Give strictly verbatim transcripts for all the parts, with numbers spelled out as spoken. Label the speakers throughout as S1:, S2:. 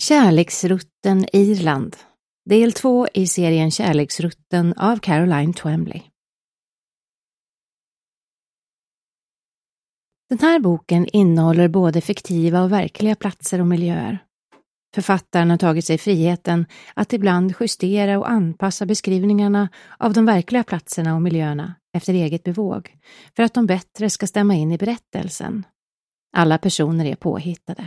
S1: Kärleksrutten Irland. Del två i serien Kärleksrutten av Caroline Twembley. Den här boken innehåller både fiktiva och verkliga platser och miljöer. Författaren har tagit sig friheten att ibland justera och anpassa beskrivningarna av de verkliga platserna och miljöerna efter eget bevåg för att de bättre ska stämma in i berättelsen. Alla personer är påhittade.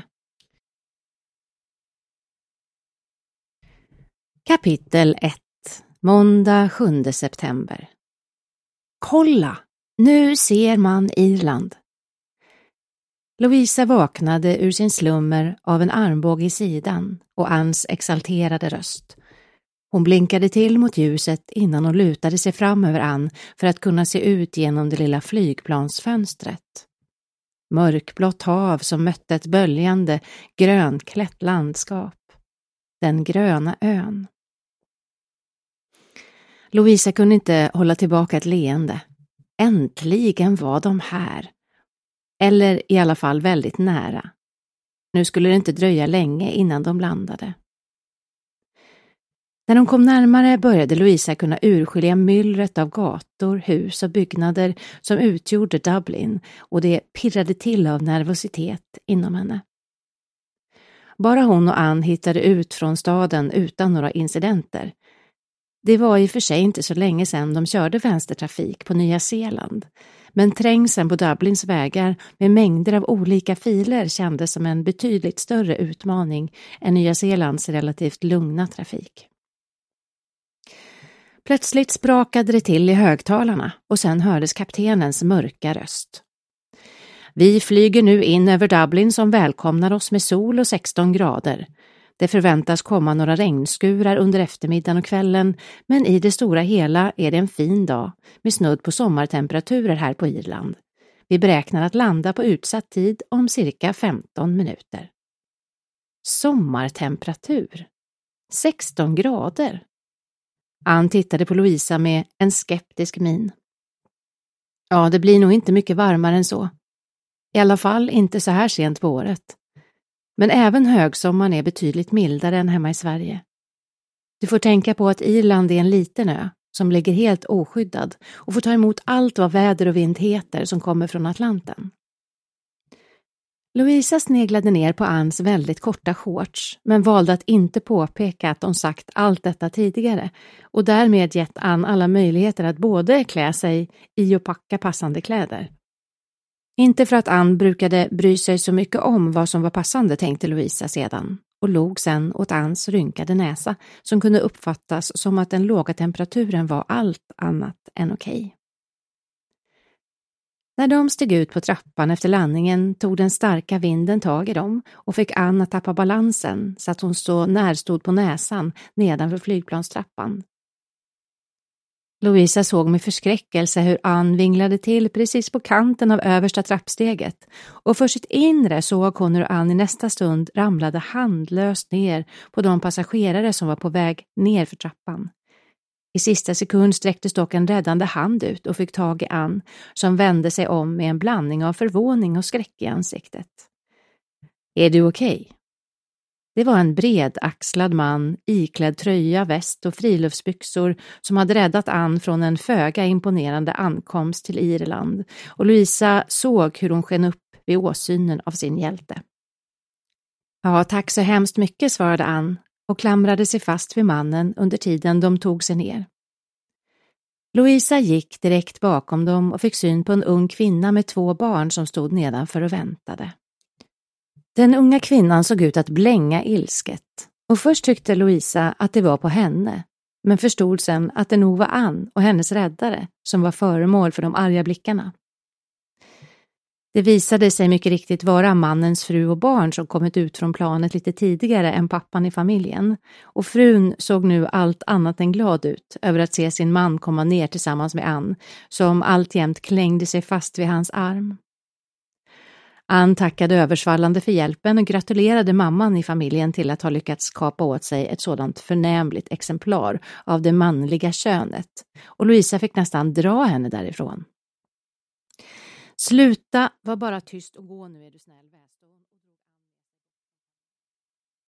S1: Kapitel ett. Måndag sjunde september. Kolla! Nu ser man Irland. Louisa vaknade ur sin slummer av en armbåge i sidan och Anns exalterade röst. Hon blinkade till mot ljuset innan hon lutade sig fram över Ann för att kunna se ut genom det lilla flygplansfönstret. Mörkblått hav som mötte ett böljande, grönklätt landskap. Den gröna ön. Louisa kunde inte hålla tillbaka ett leende. Äntligen var de här. Eller i alla fall väldigt nära. Nu skulle det inte dröja länge innan de landade. När de kom närmare började Louisa kunna urskilja myllret av gator, hus och byggnader som utgjorde Dublin, och det pirrade till av nervositet inom henne. Bara hon och Ann hittade ut från staden utan några incidenter. Det var i och för sig inte så länge sedan de körde vänstertrafik på Nya Zeeland, men trängseln på Dublins vägar med mängder av olika filer kändes som en betydligt större utmaning än Nya Zeelands relativt lugna trafik. Plötsligt sprakade det till i högtalarna och sen hördes kaptenens mörka röst. Vi flyger nu in över Dublin som välkomnar oss med sol och sexton grader. Det förväntas komma några regnskurar under eftermiddagen och kvällen, men i det stora hela är det en fin dag med snudd på sommartemperaturer här på Irland. Vi beräknar att landa på utsatt tid om cirka femton minuter. Sommartemperatur? sexton grader? Ann tittade på Louisa med en skeptisk min. Ja, det blir nog inte mycket varmare än så. I alla fall inte så här sent på året. Men även högsommaren är betydligt mildare än hemma i Sverige. Du får tänka på att Irland är en liten ö som ligger helt oskyddad och får ta emot allt vad väder och vind heter som kommer från Atlanten. Louisa sneglade ner på Anns väldigt korta shorts, men valde att inte påpeka att de sagt allt detta tidigare och därmed gett Ann alla möjligheter att både klä sig i och packa passande kläder. Inte för att Ann brukade bry sig så mycket om vad som var passande, tänkte Louisa sedan, och log sen åt Anns rynkade näsa som kunde uppfattas som att den låga temperaturen var allt annat än okej. När de steg ut på trappan efter landningen tog den starka vinden tag i dem och fick Ann att tappa balansen så att hon så närstod på näsan nedanför flygplanstrappan. Louisa såg med förskräckelse hur Ann vinglade till precis på kanten av översta trappsteget och för sitt inre såg hon hur Ann i nästa stund ramlade handlöst ner på de passagerare som var på väg ner för trappan. I sista sekund sträcktes dock en räddande hand ut och fick tag i Ann som vände sig om med en blandning av förvåning och skräck i ansiktet. Är du okej? Det var en bredaxlad man, iklädd tröja, väst och friluftsbyxor som hade räddat Ann från en föga imponerande ankomst till Irland, och Louisa såg hur hon sken upp vid åsynen av sin hjälte. Ja, tack så hemskt mycket, svarade Ann och klamrade sig fast vid mannen under tiden de tog sig ner. Louisa gick direkt bakom dem och fick syn på en ung kvinna med två barn som stod nedanför och väntade. Den unga kvinnan såg ut att blänga ilsket och först tyckte Louisa att det var på henne, men förstod sen att det nog var Ann och hennes räddare som var föremål för de arga blickarna. Det visade sig mycket riktigt vara mannens fru och barn som kommit ut från planet lite tidigare än pappan i familjen, och frun såg nu allt annat än glad ut över att se sin man komma ner tillsammans med Ann, som alltjämt klängde sig fast vid hans arm. Ann tackade översvallande för hjälpen och gratulerade mamman i familjen till att ha lyckats kapa åt sig ett sådant förnämligt exemplar av det manliga könet, och Louisa fick nästan dra henne därifrån. Sluta, var bara tyst och gå nu, är du snäll, väste hon.